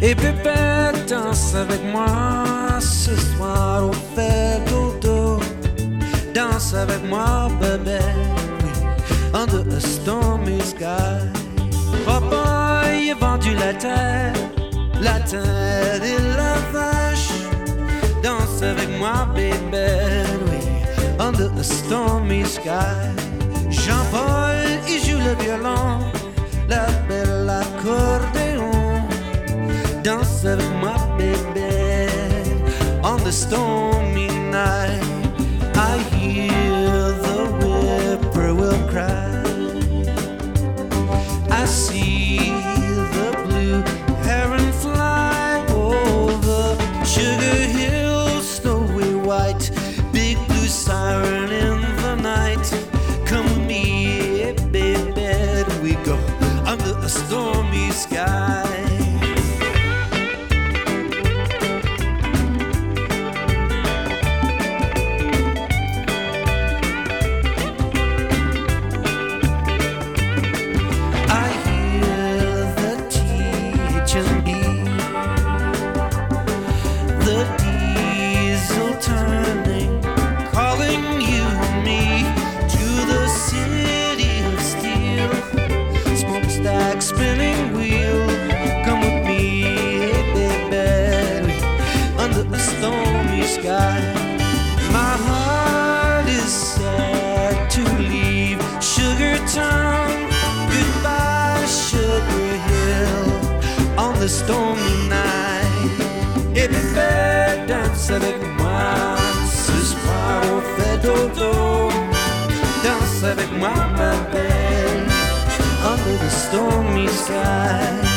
Et bébé, danse avec moi ce soir au fait dodo. Danse avec moi, bébé, oui, under a stormy sky. Papa, il a vendu la terre et la vache. Danse avec moi, bébé, oui, under a stormy sky. Jean-Paul, il joue le violon, la belle accordéon. Danse avec moi, bébé, on the stormy night. I hear the whippoorwill cry. I see the blue heron fly over Sugar Hill, snowy white, big blue siren in the night. Come with me, baby, we go under a stormy sky. Spinning wheel, come with me, hey baby, under a stormy sky. My heart is sad to leave Sugar Town. Goodbye, Sugar Hill, on the stormy night. Hey baby, danse avec moi ce soir au fait dodo. Danse avec moi, ma belle, under the stormy sky.